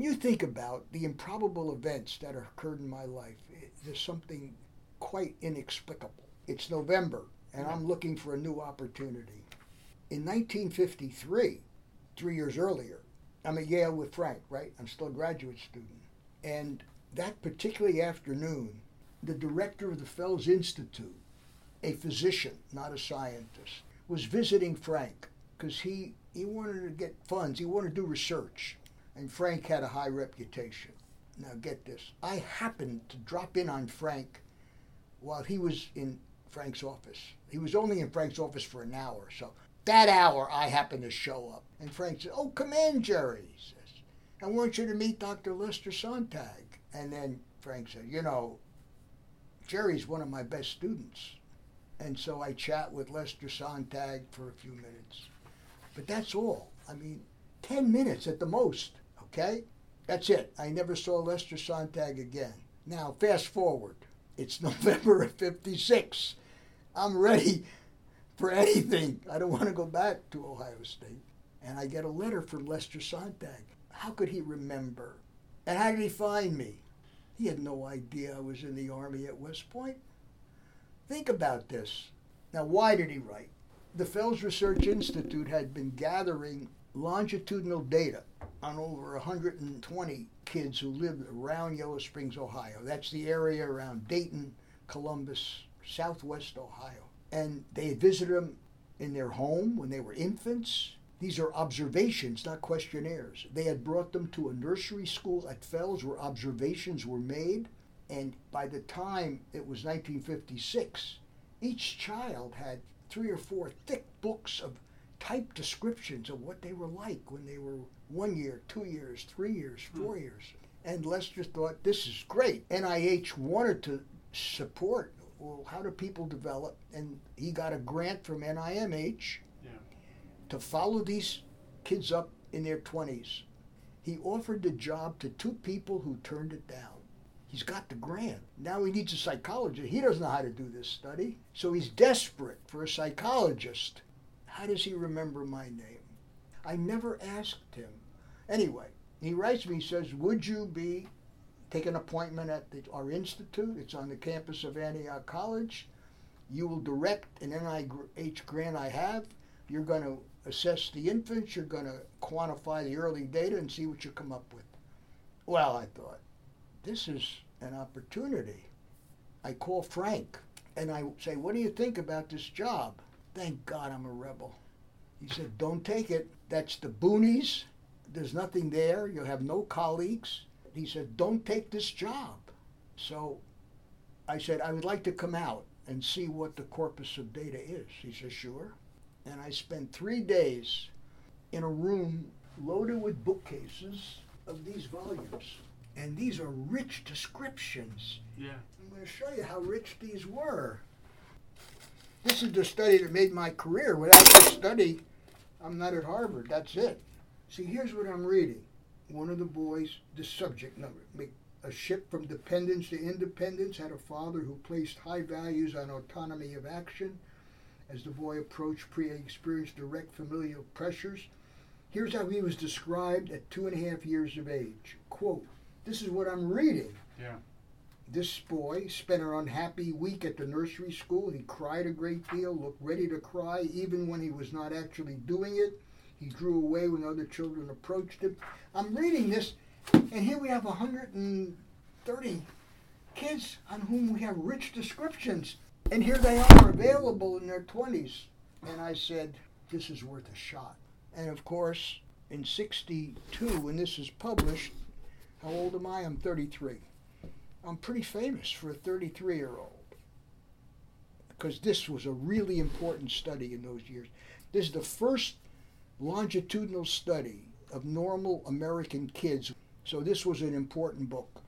you think about the improbable events that occurred in my life, there's something quite inexplicable. It's November, and I'm looking for a new opportunity. In 1953, 3 years earlier, I'm at Yale with Frank, right? I'm still a graduate student. And that particular afternoon, the director of the Fels Institute, a physician, not a scientist, was visiting Frank because he wanted to get funds. He wanted to do research. And Frank had a high reputation. Now get this. I happened to drop in on Frank while he was in Frank's office. He was only in Frank's office for an hour. So that hour, I happened to show up. And Frank said, "Oh, come in, Jerry," he says. "I want you to meet Dr. Lester Sonntag." And then Frank said, Jerry's one of my best students. And so I chat with Lester Sonntag for a few minutes. But that's all. 10 minutes at the most, okay? That's it. I never saw Lester Sonntag again. Now, fast forward. It's November of 56. I'm ready for anything. I don't want to go back to Ohio State. And I get a letter from Lester Sonntag. How could he remember? And how did he find me? He had no idea I was in the Army at West Point. Think about this. Now, why did he write? The Fels Research Institute had been gathering longitudinal data on over 120 kids who lived around Yellow Springs, Ohio. That's the area around Dayton, Columbus, southwest Ohio. And they had visited them in their home when they were infants. These are observations, not questionnaires. They had brought them to a nursery school at Fels where observations were made. And by the time it was 1956, each child had 3 or 4 thick books of typed descriptions of what they were like when they were 1 year, 2 years, 3 years, 4 years. And Lester thought, this is great. NIH wanted to support, well, how do people develop? And he got a grant from NIMH to follow these kids up in their 20s. He offered the job to 2 people who turned it down. He's got the grant. Now he needs a psychologist. He doesn't know how to do this study. So he's desperate for a psychologist. How does he remember my name? I never asked him. Anyway, he writes me, he says, would you take an appointment at our institute? It's on the campus of Antioch College. You will direct an NIH grant I have. You're going to assess the infants. You're going to quantify the early data and see what you come up with. Well, I thought, this is an opportunity. I call Frank and I say, what do you think about this job? Thank God I'm a rebel. He said, don't take it. That's the boonies. There's nothing there. You'll have no colleagues. He said, don't take this job. So I said, I would like to come out and see what the corpus of data is. He said, sure. And I spent 3 days in a room loaded with bookcases of these volumes. And these are rich descriptions. Yeah. I'm going to show you how rich these were. This is the study that made my career. Without this study, I'm not at Harvard. That's it. See, here's what I'm reading. One of the boys, the subject number, a ship from dependence to independence, had a father who placed high values on autonomy of action. As the boy approached, he experienced direct familial pressures. Here's how he was described at 2.5 years of age. Quote, this is what I'm reading. Yeah. This boy spent an unhappy week at the nursery school. He cried a great deal, looked ready to cry, even when he was not actually doing it. He drew away when other children approached him. I'm reading this, and here we have 130 kids on whom we have rich descriptions. And here they are available in their 20s. And I said, this is worth a shot. And of course, in 62, when this is published, how old am I? I'm 33. I'm pretty famous for a 33-year-old because this was a really important study in those years. This is the first longitudinal study of normal American kids. So this was an important book.